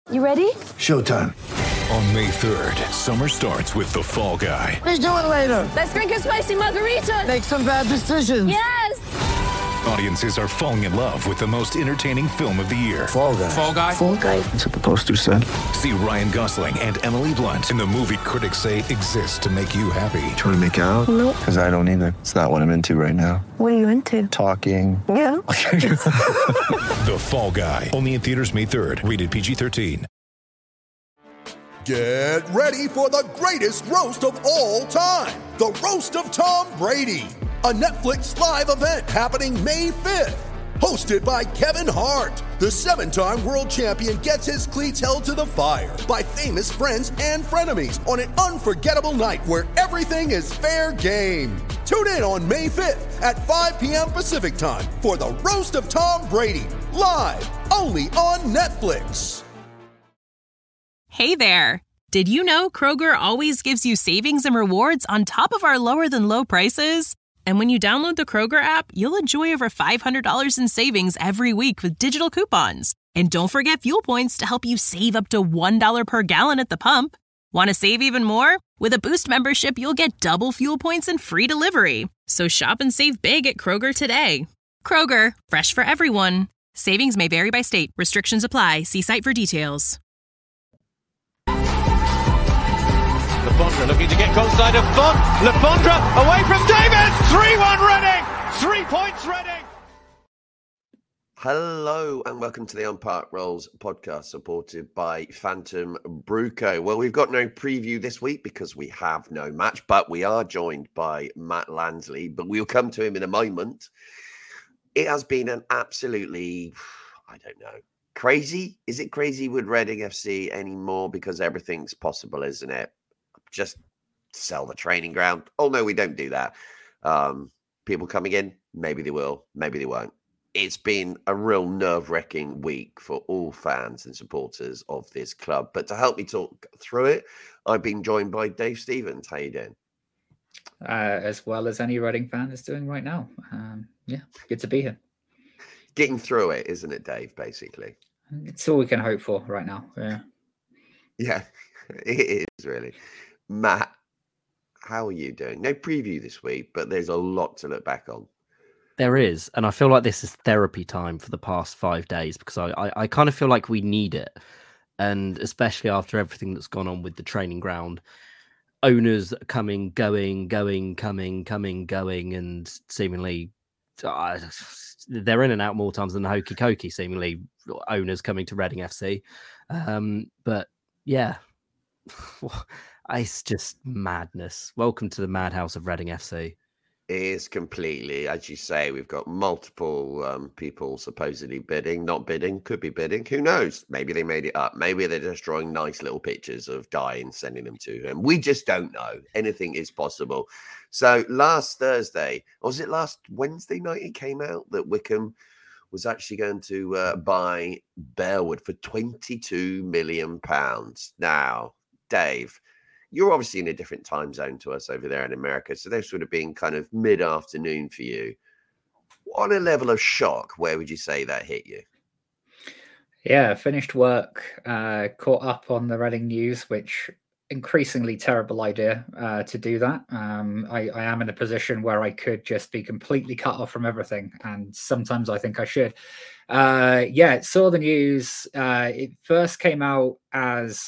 You ready? Showtime. On May 3rd, summer starts with The Fall Guy. Let's do it later. Let's drink a spicy margarita. Make some bad decisions. Yes. Audiences are falling in love with the most entertaining film of the year. Fall Guy. Fall Guy? Fall Guy. That's what the poster said. See Ryan Gosling and Emily Blunt in the movie critics say exists to make you happy. Trying to make it out? Nope. Because I don't either. It's not what I'm into right now. What are you into? Talking. Yeah. The Fall Guy. Only in theaters May 3rd. Rated PG-13. Get ready for the greatest roast of all time. The Roast of Tom Brady. A Netflix live event happening May 5th. Hosted by Kevin Hart. The 7-time world champion gets his cleats held to the fire by famous friends and frenemies on an unforgettable night where everything is fair game. Tune in on May 5th at 5 p.m. Pacific time for the Roast of Tom Brady. Live only on Netflix. Hey there! Did you know Kroger always gives you savings and rewards on top of our lower-than-low prices? And when you download the Kroger app, you'll enjoy over $500 in savings every week with digital coupons. And don't forget Fuel Points to help you save up to $1 per gallon at the pump. Want to save even more? With a Boost membership, you'll get double Fuel Points and free delivery. So shop and save big at Kroger today. Kroger, fresh for everyone. Savings may vary by state. Restrictions apply. See site for details. Lafondra looking to get goal side of Font. Lafondra away from Davis. 3-1 Reading. 3 points Reading. Hello and welcome to the On Park Rolls podcast supported by Phantom Bruco. Well, we've got no preview this week because we have no match, but we are joined by Matt Lansley, but we'll come to him in a moment. It has been an absolutely, I don't know, crazy. Is it crazy with Reading FC anymore? Because everything's possible, isn't it? Just sell the training ground. Oh, no, we don't do that. People coming in, maybe they will, maybe they won't. It's been a real nerve-wracking week for all fans and supporters of this club. But to help me talk through it, I've been joined by Dave Stevens. How you doing? As well as any Reading fan is doing right now. Yeah, good to be here. Getting through it, isn't it, Dave, basically? It's all we can hope for right now. Yeah, it is really. Matt, how are you doing? No preview this week, but there's a lot to look back on. There is, and I feel like this is therapy time for the past 5 days because I kind of feel like we need it, and especially after everything that's gone on with the training ground, owners coming, going, coming, going, and seemingly they're in and out more times than the hokey cokey. Seemingly, owners coming to Reading FC, but yeah. It's just madness. Welcome to the madhouse of Reading FC. It is completely, as you say, we've got multiple people supposedly bidding, not bidding, could be bidding. Who knows? Maybe they made it up. Maybe they're just drawing nice little pictures of Guy and sending them to him. We just don't know. Anything is possible. So last Thursday, or was it last Wednesday night it came out that Wickham was actually going to buy Bearwood for £22 million. Now, Dave, you're obviously in a different time zone to us over there in America, so this would have been kind of mid-afternoon for you. On a level of shock, where would you say that hit you? Yeah, finished work, caught up on the Reading news, which increasingly terrible idea to do that. I am in a position where I could just be completely cut off from everything, and sometimes I think I should. Saw the news. It first came out as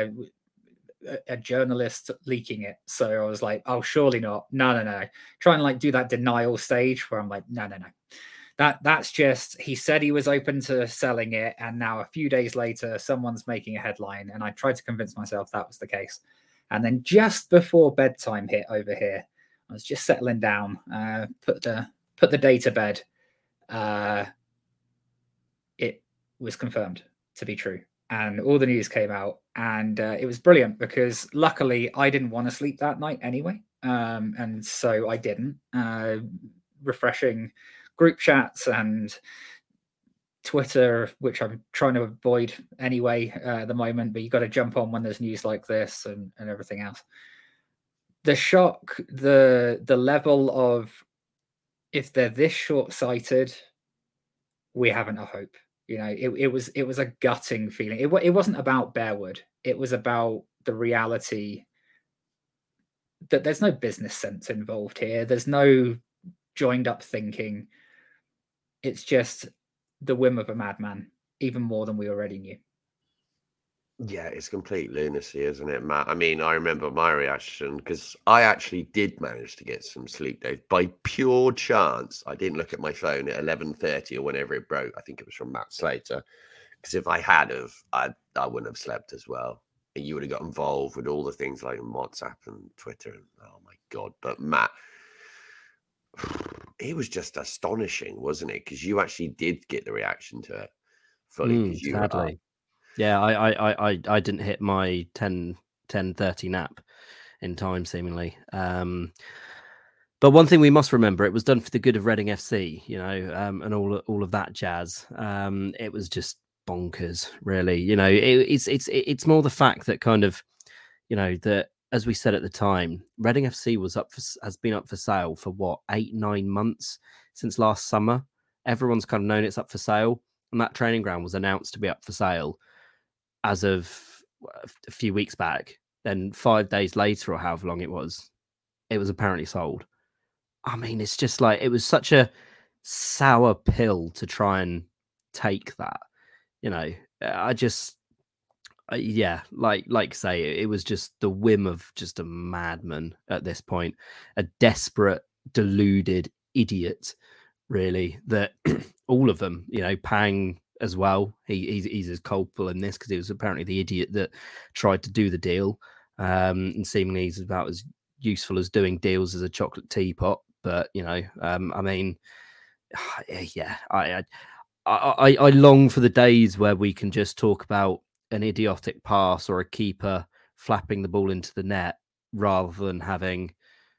a journalist leaking it, so I was like, oh, surely not. No, try and do that denial stage where I'm like, no, that's just, he said he was open to selling it, and now a few days later someone's making a headline, and I tried to convince myself that was the case. And then just before bedtime hit over here, I was just settling down, put the day to bed. It was confirmed to be true, and all the news came out, and it was brilliant because luckily I didn't want to sleep that night anyway, and so I didn't. Refreshing group chats and Twitter, which I'm trying to avoid anyway at the moment, but you got to jump on when there's news like this and everything else. The shock, the level of, if they're this short-sighted, we haven't a hope. You know, it was a gutting feeling. It wasn't about Bearwood. It was about the reality that there's no business sense involved here. There's no joined up thinking. It's just the whim of a madman, even more than we already knew. Yeah, it's complete lunacy, isn't it, Matt? I mean, I remember my reaction because I actually did manage to get some sleep, Dave, by pure chance. I didn't look at my phone at 11:30 or whenever it broke. I think it was from Matt Slater. Because if I had have, I wouldn't have slept as well. And you would have got involved with all the things like WhatsApp and Twitter. And, oh my God. But Matt, it was just astonishing, wasn't it? Because you actually did get the reaction to it fully. Sadly. Yeah, I didn't hit my 10:30 nap in time, seemingly. But one thing we must remember, it was done for the good of Reading FC, you know, and all of that jazz. It was just bonkers, really. You know, it's more the fact that kind of, you know, that as we said at the time, Reading FC has been up for sale for what, 8-9 months since last summer. Everyone's kind of known it's up for sale, and that training ground was announced to be up for sale as of a few weeks back. Then 5 days later, or however long it was apparently sold. I mean, it's just like, it was such a sour pill to try and take that, you know. Like say, it was just the whim of just a madman at this point, a desperate, deluded idiot, really, that all of them, you know, Pang as well. He's as culpable in this because he was apparently the idiot that tried to do the deal. And seemingly he's about as useful as doing deals as a chocolate teapot. But, you know, I mean, yeah, I long for the days where we can just talk about an idiotic pass or a keeper flapping the ball into the net rather than having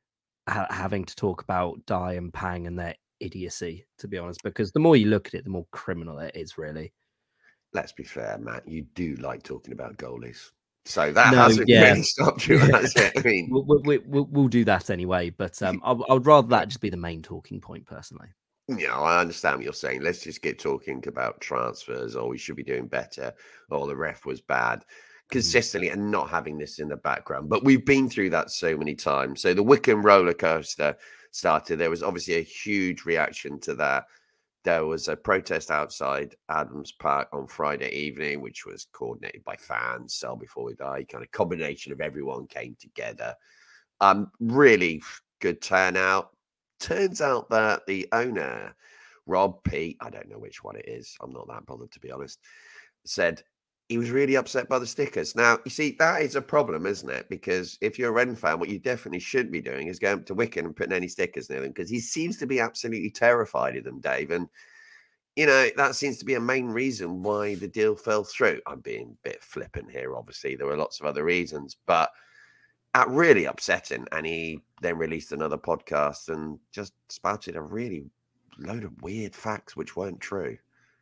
to talk about Dai and Pang and their idiocy, to be honest, because the more you look at it, the more criminal it is, really. Let's be fair, Matt. You do like talking about goalies. So that hasn't really stopped you, has it? I mean, we'll do that anyway, but I would rather that just be the main talking point, personally. Yeah, I understand what you're saying. Let's just get talking about transfers, or we should be doing better, or the ref was bad consistently, and not having this in the background. But we've been through that so many times. So the Wycombe roller coaster started. There was obviously a huge reaction to that. There was a protest outside Adams Park on Friday evening, which was coordinated by fans. Sell Before We Die, kind of combination of everyone came together. Really good turnout. Turns out that the owner, Rob Pete, I don't know which one it is, I'm not that bothered to be honest, said he was really upset by the stickers. Now, you see, that is a problem, isn't it? Because if you're a Ren fan, what you definitely should be doing is going up to Wycombe and putting any stickers near them, because he seems to be absolutely terrified of them, Dave. And, you know, that seems to be a main reason why the deal fell through. I'm being a bit flippant here, obviously. There were lots of other reasons, but really upsetting. And he then released another podcast and just spouted a really load of weird facts which weren't true.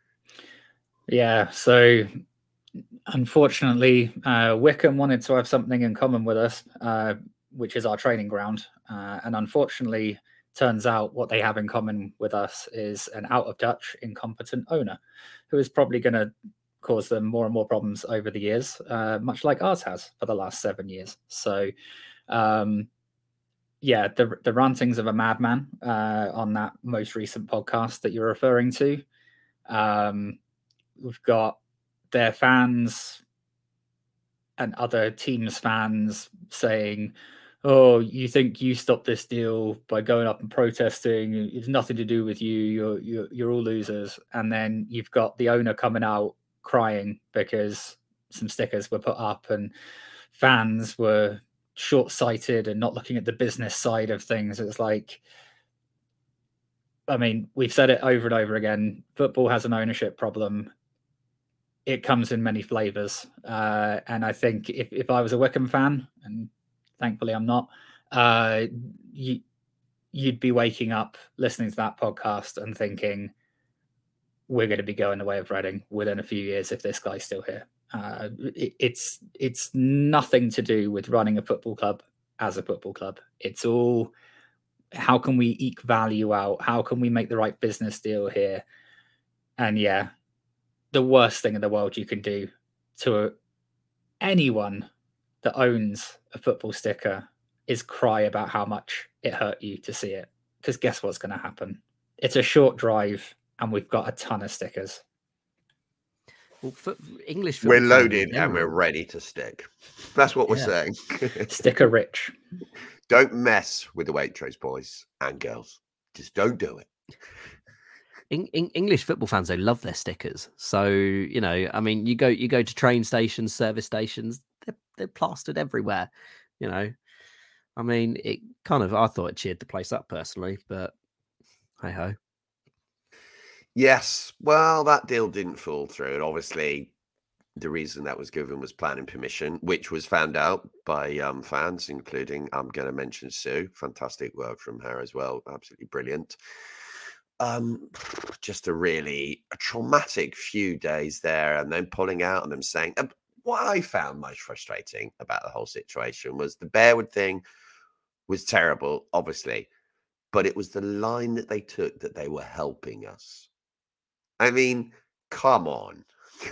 Yeah, so unfortunately, Wycombe wanted to have something in common with us, which is our training ground. And unfortunately, turns out what they have in common with us is an out-of-touch, incompetent owner who is probably going to cause them more and more problems over the years, much like ours has for the last 7 years. So, yeah, the rantings of a madman on that most recent podcast that you're referring to. We've got their fans and other teams' fans saying, "Oh, you think you stopped this deal by going up and protesting? It's nothing to do with you. You're all losers." And then you've got the owner coming out crying because some stickers were put up and fans were short-sighted and not looking at the business side of things. It's like, I mean, we've said it over and over again. Football has an ownership problem. It comes in many flavors. And I think if I was a Wycombe fan, and thankfully I'm not, you'd be waking up listening to that podcast and thinking, we're going to be going the way of Reading within a few years if this guy's still here. It's nothing to do with running a football club as a football club. It's all, how can we eke value out? How can we make the right business deal here? And yeah, the worst thing in the world you can do to anyone that owns a football sticker is cry about how much it hurt you to see it. Because guess what's going to happen? It's a short drive and we've got a ton of stickers. Well, English we're loaded and we're ready to stick. That's what we're saying. Sticker rich. Don't mess with the Waitrose boys and girls. Just don't do it. English football fans, they love their stickers. So, you know, I mean, you go to train stations, service stations, they're plastered everywhere, you know. I mean, it kind of, I thought it cheered the place up personally, but hey ho. Yes, well, that deal didn't fall through. And obviously, the reason that was given was planning permission, which was found out by fans, including, I'm going to mention Sue. Fantastic work from her as well. Absolutely brilliant. Just a traumatic few days there, and then pulling out and them saying, what I found most frustrating about the whole situation was the Bearwood thing was terrible, obviously, but it was the line that they took that they were helping us. I mean, come on.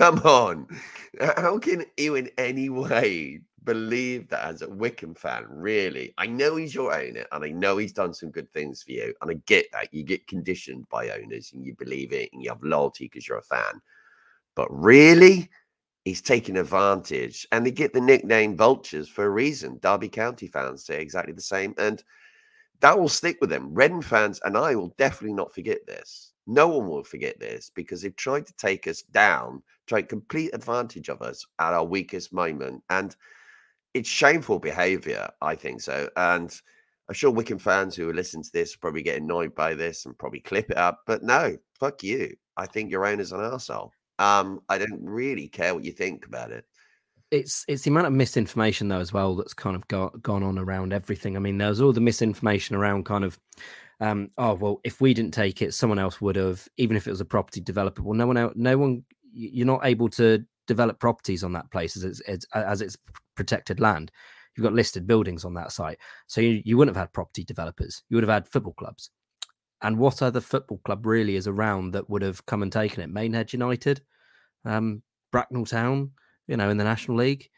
How can you in any way believe that as a Wycombe fan, really? I know he's your owner and I know he's done some good things for you. And I get that. You get conditioned by owners and you believe it and you have loyalty because you're a fan. But really, he's taking advantage. And they get the nickname Vultures for a reason. Derby County fans say exactly the same. And that will stick with them. Reading fans and I will definitely not forget this. No one will forget this because they've tried to take us down, tried complete advantage of us at our weakest moment. And it's shameful behavior, I think so. And I'm sure Wycombe fans who are listening to this probably get annoyed by this and probably clip it up. But no, fuck you. I think your owner's an arsehole. I don't really care what you think about it. It's the amount of misinformation, though, as well, that's kind of gone on around everything. I mean, there's all the misinformation around kind of, oh, well, if we didn't take it, someone else would have, even if it was a property developer. Well, no one, you're not able to develop properties on that place as it's protected land. You've got listed buildings on that site. So you wouldn't have had property developers. You would have had football clubs. And what other football club really is around that would have come and taken it? Maidenhead United, Bracknell Town, you know, in the National League.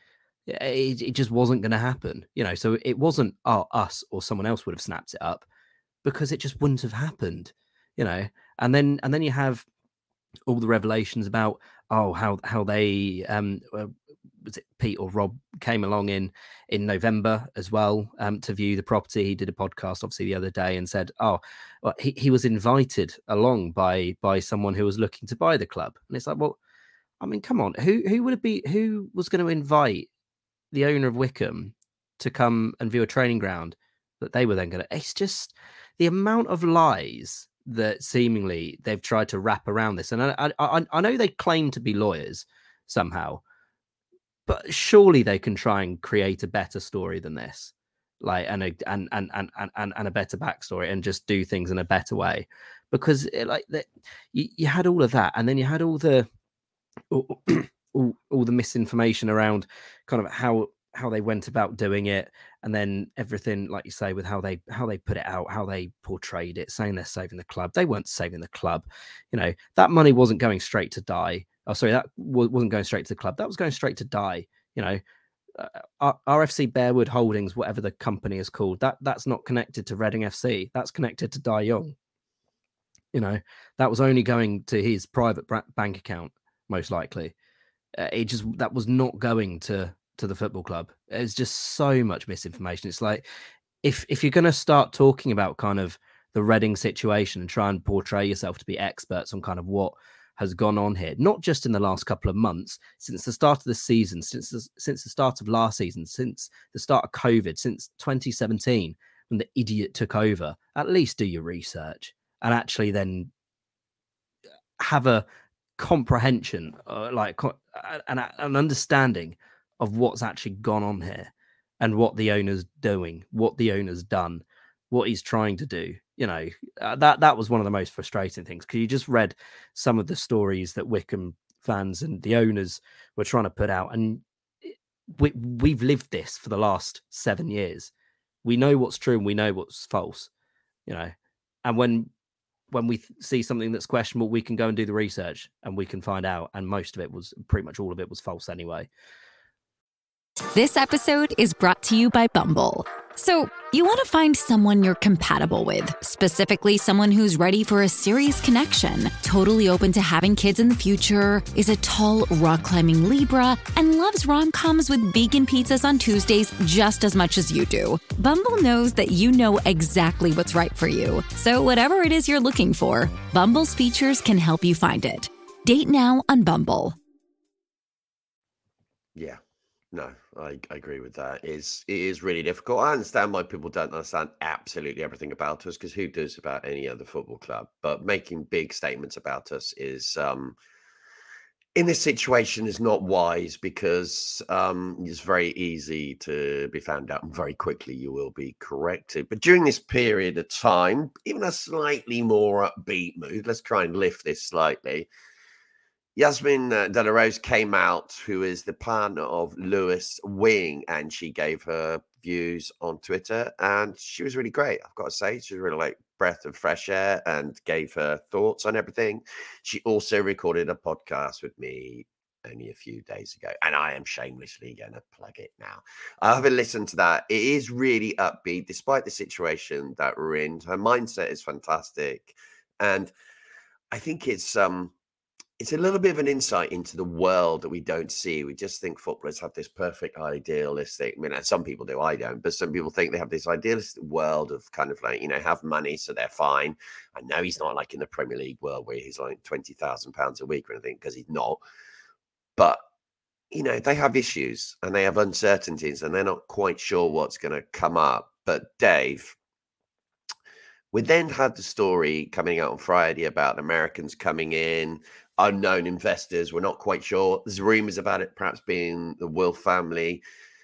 It just wasn't going to happen, you know. So it wasn't us or someone else would have snapped it up because it just wouldn't have happened, you know. And then you have all the revelations about how they was it Pete or Rob came along in November as well to view the property. He did a podcast obviously the other day and said, he was invited along by someone who was looking to buy the club. And it's like, well, I mean, come on, who was going to invite the owner of Wycombe to come and view a training ground that they were then going to? It's just the amount of lies that seemingly they've tried to wrap around this. And I know they claim to be lawyers somehow, but surely they can try and create a better story than this, like and a better backstory, and just do things in a better way. Because you had all of that, and then you had all the misinformation around kind of how they went about doing it, and then everything, like you say, with how they put it out, how they portrayed it, saying they're saving the club. They weren't saving the club. You know, that money wasn't going straight to die. Oh, sorry, that wasn't going straight to the club. That was going straight to die. You know, RFC Bearwood Holdings, whatever the company is called, that's not connected to Reading FC. That's connected to Dai Young. You know, that was only going to his private bank account, most likely. That was not going to the football club. It's just so much misinformation. It's like, if you're going to start talking about kind of the Reading situation and try and portray yourself to be experts on kind of what has gone on here, not just in the last couple of months, since the start of the season, since the start of last season, since the start of COVID, since 2017, when the idiot took over, at least do your research and actually then have a comprehension, an understanding of what's actually gone on here and what the owner's doing, what the owner's done, what he's trying to do. You know, that was one of the most frustrating things, because you just read some of the stories that Wycombe fans and the owners were trying to put out, and we've lived this for the last 7 years. We know what's true and we know what's false, you know. And when when we see something that's questionable, we can go and do the research and we can find out. And most of it was, pretty much all of it was false anyway. This episode is brought to you by Bumble. So, you want to find someone you're compatible with, specifically someone who's ready for a serious connection, totally open to having kids in the future, is a tall, rock-climbing Libra, and loves rom-coms with vegan pizzas on Tuesdays just as much as you do. Bumble knows that you know exactly what's right for you. So whatever it is you're looking for, Bumble's features can help you find it. Date now on Bumble. Yeah. No, I agree with that. It is really difficult. I understand why people don't understand absolutely everything about us, because who does about any other football club? But making big statements about us is, in this situation, is not wise, because it's very easy to be found out and very quickly you will be corrected. But during this period of time, even a slightly more upbeat mood, let's try and lift this slightly. Yasmin De La Rose came out, who is the partner of Lewis Wing, and she gave her views on Twitter, and she was really great. I've got to say, she was really like breath of fresh air and gave her thoughts on everything. She also recorded a podcast with me only a few days ago, and I am shamelessly going to plug it now. I haven't listened to that. It is really upbeat, despite the situation that we're in. Her mindset is fantastic, and I think it's a little bit of an insight into the world that we don't see. We just think footballers have this perfect idealistic, I mean, some people do, I don't, but some people think they have this idealistic world of kind of like, have money, so they're fine. I know he's not like in the Premier League world where he's like £20,000 a week or anything, because he's not. But, they have issues and they have uncertainties and they're not quite sure what's going to come up. But Dave, we then had the story coming out on Friday about Americans coming in, unknown investors. We're not quite sure. There's rumors about it perhaps being the Will family.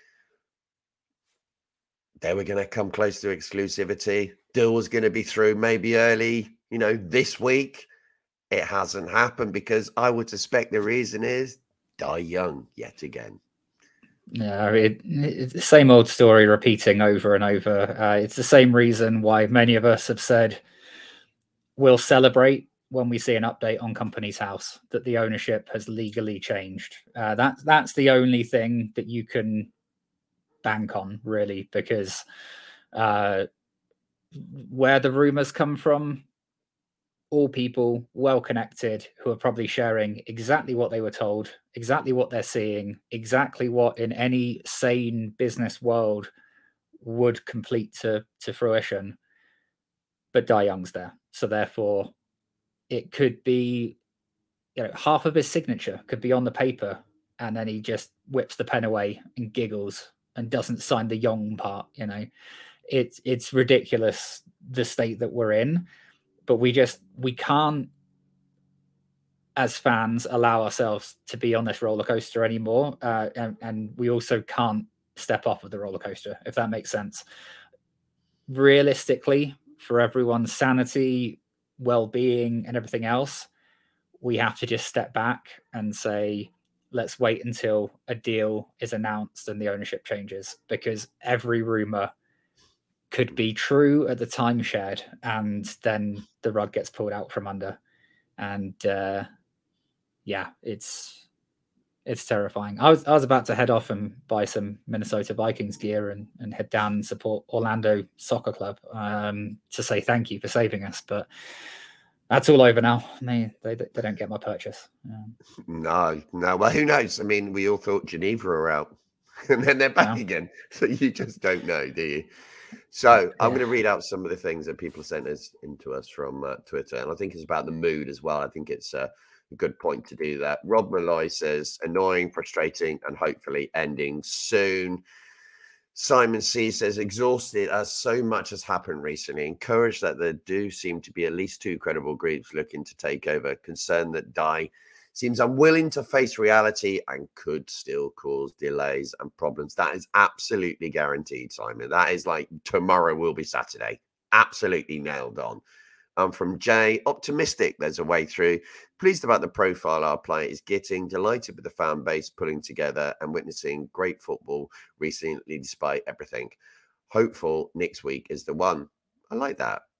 They were going to come close to exclusivity. Deal was going to be through maybe early, this week. It hasn't happened because I would suspect the reason is die young yet again. No, it's the same old story repeating over and over. It's the same reason why many of us have said we'll celebrate when we see an update on Company's House that the ownership has legally changed. That's the only thing that you can bank on, really, because where the rumors come from, all people well connected who are probably sharing exactly what they were told, exactly what they're seeing, exactly what in any sane business world would complete to fruition. But Dai Young's there. So therefore, it could be, half of his signature could be on the paper, and then he just whips the pen away and giggles and doesn't sign the Young part. It's ridiculous, the state that we're in. But we can't, as fans, allow ourselves to be on this roller coaster anymore. And we also can't step off of the roller coaster, if that makes sense. Realistically, for everyone's sanity, well-being, and everything else, we have to just step back and say, let's wait until a deal is announced and the ownership changes, because every rumor could be true at the time shared, and then the rug gets pulled out from under. And it's terrifying. I was about to head off and buy some Minnesota Vikings gear and head down and support Orlando Soccer Club to say thank you for saving us, but that's all over now. They don't get my purchase. No. Well, who knows? I mean, we all thought Geneva were out, and then they're back again. So you just don't know, do you? So I'm going to read out some of the things that people sent into us from Twitter, and I think it's about the mood as well. I think it's a good point to do that. Rob Malloy says, annoying, frustrating, and hopefully ending soon. Simon C says, exhausted as so much has happened recently. Encouraged that there do seem to be at least two credible groups looking to take over. Concerned that Dai seems unwilling to face reality and could still cause delays and problems. That is absolutely guaranteed, Simon. That is like tomorrow will be Saturday. Absolutely nailed on. From Jay, optimistic there's a way through. Pleased about the profile our player is getting. Delighted with the fan base pulling together and witnessing great football recently despite everything. Hopeful next week is the one. I like that.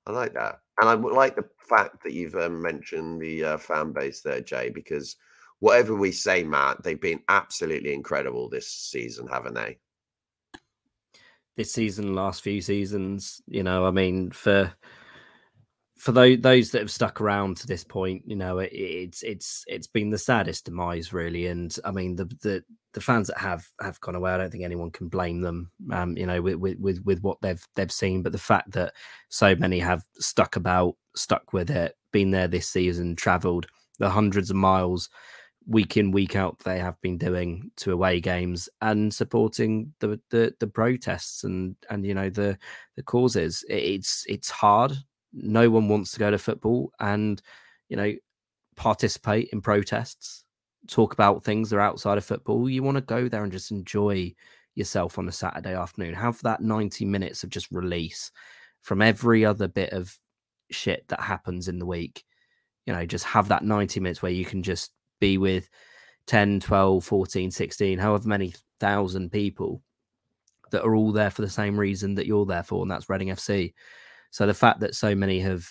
I like that. And I would like the fact that you've mentioned the fan base there, Jay, because whatever we say, Matt, they've been absolutely incredible this season, haven't they? This season, last few seasons, you know, I mean, for those that have stuck around to this point, you know, it's been the saddest demise, really. And I mean, the fans that have gone away, I don't think anyone can blame them, you know, with what they've seen. But the fact that so many have stuck with it, been there this season, travelled the hundreds of miles week in, week out they have been doing to away games and supporting the protests and you know the causes. It's hard. No one wants to go to football and, you know, participate in protests, talk about things that are outside of football. You want to go there and just enjoy yourself on a Saturday afternoon. Have that 90 minutes of just release from every other bit of shit that happens in the week. You know, just have that 90 minutes where you can just be with 10, 12, 14, 16, however many thousand people that are all there for the same reason that you're there for, and that's Reading FC. So the fact that so many have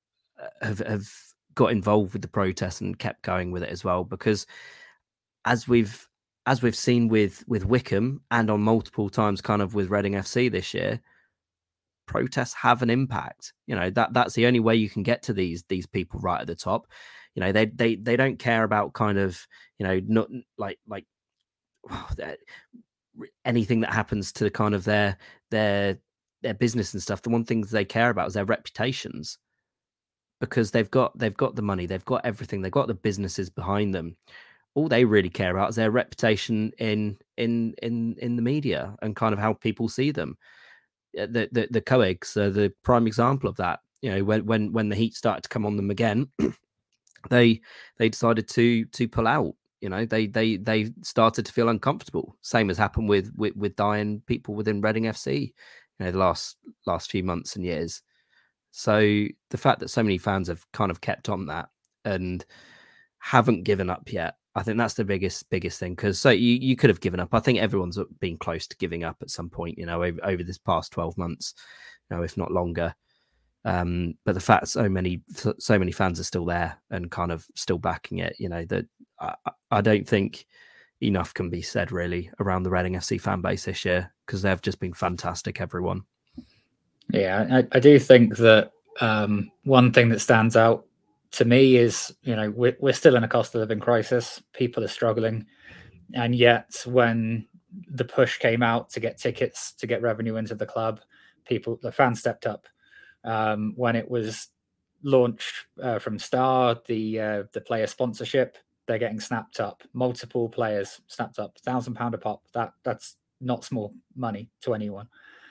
got involved with the protest and kept going with it as well, because as we've seen with Wycombe and on multiple times kind of with Reading FC this year, protests have an impact. You know, that's the only way you can get to these people right at the top. You know, they don't care about kind of, you know, not like anything that happens to kind of their business and stuff. The one thing they care about is their reputations, because they've got the money, they've got everything, they've got the businesses behind them. All they really care about is their reputation in the media and kind of how people see them. The Coegs are the prime example of that. You know, when the heat started to come on them again, they decided to pull out. You know, they started to feel uncomfortable. Same as happened with dying people within Reading FC, you know, the last few months and years. So the fact that so many fans have kind of kept on that and haven't given up yet, I think that's the biggest thing. Because so you could have given up. I think everyone's been close to giving up at some point, you know, over this past 12 months, you know, if not longer. But the fact so many fans are still there and kind of still backing it, you know, that I don't think enough can be said really around the Reading FC fan base this year, because they've just been fantastic, everyone. Yeah, I do think that one thing that stands out to me is, you know, we're still in a cost of living crisis. People are struggling. And yet when the push came out to get tickets, to get revenue into the club, the fans stepped up. When it was launched from Star, the player sponsorship, they're getting snapped up. Multiple players snapped up, £1,000 a pop. That's not small money to anyone.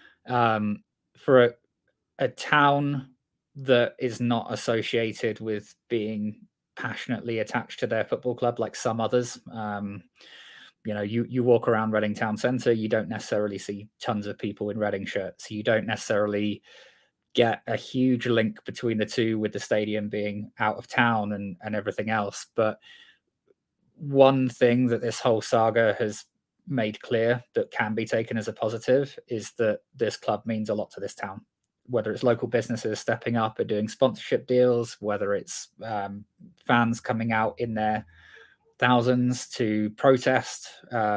For a town that is not associated with being passionately attached to their football club like some others. You know, you walk around Reading Town Centre, you don't necessarily see tons of people in Reading shirts. You don't necessarily get a huge link between the two, with the stadium being out of town and everything else. But one thing that this whole saga has made clear that can be taken as a positive is that this club means a lot to this town. Whether it's local businesses stepping up and doing sponsorship deals, whether it's fans coming out in their thousands to protest.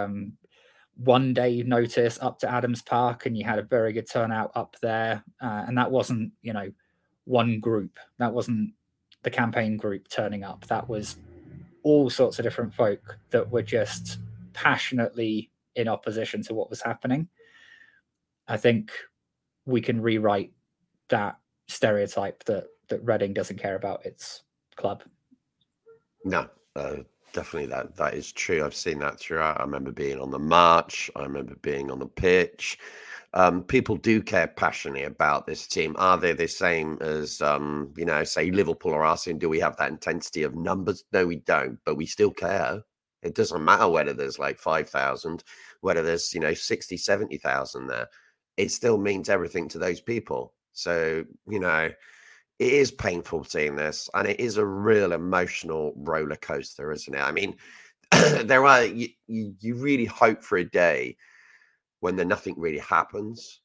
One day notice up to Adams Park, and you had a very good turnout up there. And that wasn't, you know, one group. That wasn't the campaign group turning up. That was all sorts of different folk that were just passionately in opposition to what was happening. I think we can rewrite that stereotype that Reading doesn't care about its club. No, definitely that is true. I've seen that throughout. I remember being on the march. I remember being on the pitch. People do care passionately about this team. Are they the same as, you know, say Liverpool or Arsenal? Do we have that intensity of numbers? No, we don't, but we still care. It doesn't matter whether there's like 5,000, whether there's, you know, 60, 70,000 there. It still means everything to those people. So, you know, it is painful seeing this, and it is a real emotional roller coaster, isn't it? I mean, there are, you really hope for a day when nothing really happens,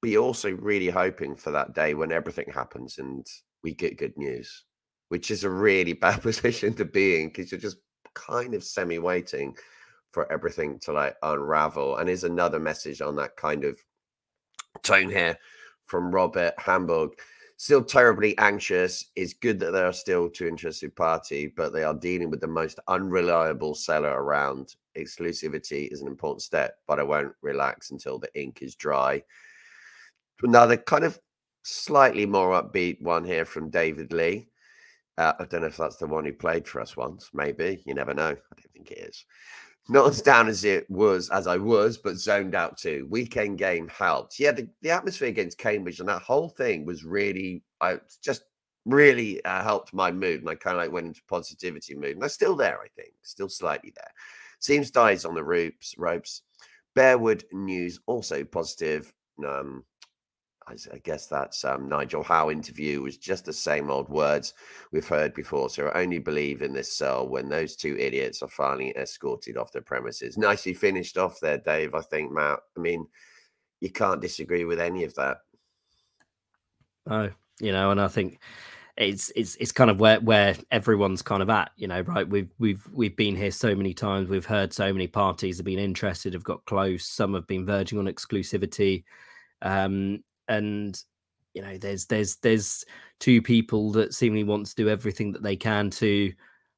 be also really hoping for that day when everything happens and we get good news, which is a really bad position to be in because you're just kind of semi-waiting for everything to like unravel. And here's another message on that kind of tone here from Robert Hamburg. Still terribly anxious. It's good that there are still two interested parties, but they are dealing with the most unreliable seller around. Exclusivity is an important step, but I won't relax until the ink is dry. Another kind of slightly more upbeat one here from David Lee. I don't know if that's the one who played for us once. Maybe. You never know. I don't think it is. Not as down as I was, but zoned out too. Weekend game helped. Yeah, the atmosphere against Cambridge and that whole thing was really, really helped my mood. And I kind of like went into positivity mood. And I'm still there, I think. Still slightly there. Seems Dies on the ropes. Bearwood news also positive. I guess that's Nigel Howe interview was just the same old words we've heard before. So I only believe in this cell when those two idiots are finally escorted off their premises. Nicely finished off there, Dave. I think, Matt. I mean, you can't disagree with any of that. Oh, and I think it's kind of where everyone's kind of at, right? We've been here so many times. We've heard so many parties have been interested, have got close. Some have been verging on exclusivity. And there's two people that seemingly want to do everything that they can to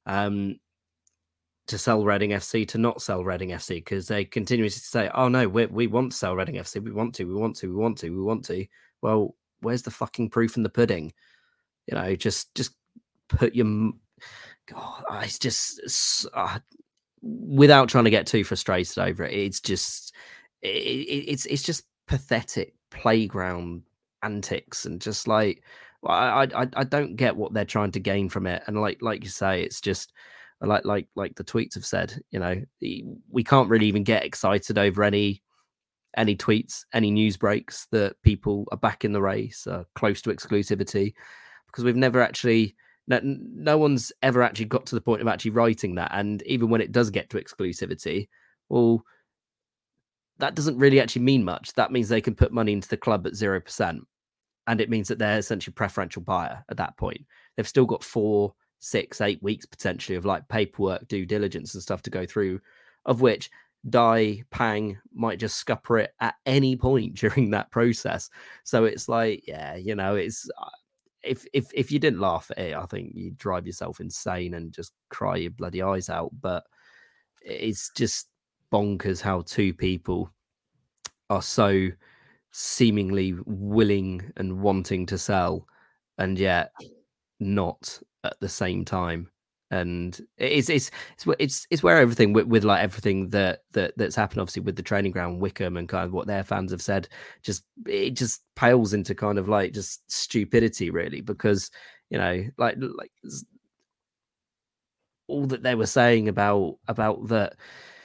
sell Reading FC, to not sell Reading FC, because they continuously say, "Oh no, we want to sell Reading FC. We want to." Well, where's the fucking proof in the pudding? Just put your. God, it's just without trying to get too frustrated over it. It's just pathetic playground antics, and just like I don't get what they're trying to gain from it. And like you say, it's just like the tweets have said, we can't really even get excited over any tweets, any news breaks that people are back in the race, close to exclusivity, because we've never actually, no one's ever actually got to the point of actually writing that. And even when it does get to exclusivity, well, that doesn't really actually mean much. That means they can put money into the club at 0%. And it means that they're essentially preferential buyer at that point. They've still got 4, 6, 8 weeks potentially of like paperwork, due diligence and stuff to go through, of which Dai Pang might just scupper it at any point during that process. So it's like, it's if you didn't laugh at it, I think you'd drive yourself insane and just cry your bloody eyes out. But it's just bonkers how two people are so seemingly willing and wanting to sell, and yet not at the same time. And it's where everything with like everything that's happened, obviously with the training ground, Wickham, and kind of what their fans have said, it just pales into kind of like just stupidity, really, because like all that they were saying about that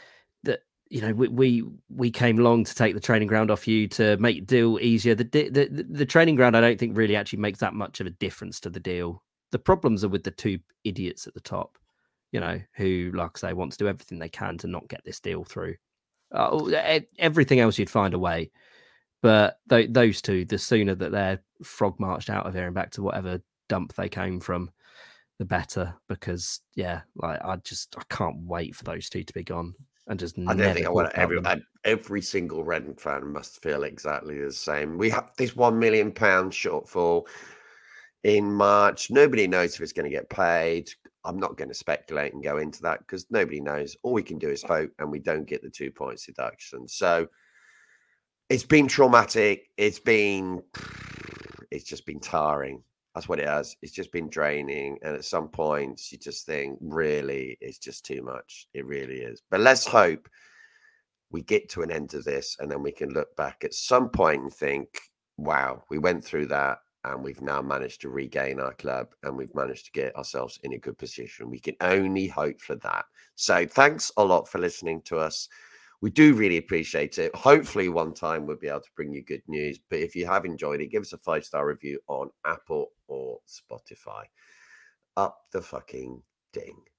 we came along to take the training ground off you to make the deal easier. The training ground, I don't think really actually makes that much of a difference to the deal. The problems are with the two idiots at the top, who, like I say, want to do everything they can to not get this deal through. Everything else you'd find a way. But those two, the sooner that they're frog marched out of here and back to whatever dump they came from, the better. Because, I can't wait for those two to be gone. And just I don't think I want every single Reading fan must feel exactly the same. We have this £1 million shortfall in March. Nobody knows if it's going to get paid. I'm not going to speculate and go into that because nobody knows. All we can do is hope, and we don't get the 2 points deduction. So it's been traumatic. It's just been tiring. That's what it has. It's just been draining. And at some points, you just think, really, it's just too much. It really is. But let's hope we get to an end of this, and then we can look back at some point and think, wow, we went through that, and we've now managed to regain our club, and we've managed to get ourselves in a good position. We can only hope for that. So thanks a lot for listening to us. We do really appreciate it. Hopefully one time we'll be able to bring you good news. But if you have enjoyed it, give us a 5-star review on Apple or Spotify. Up the fucking ding.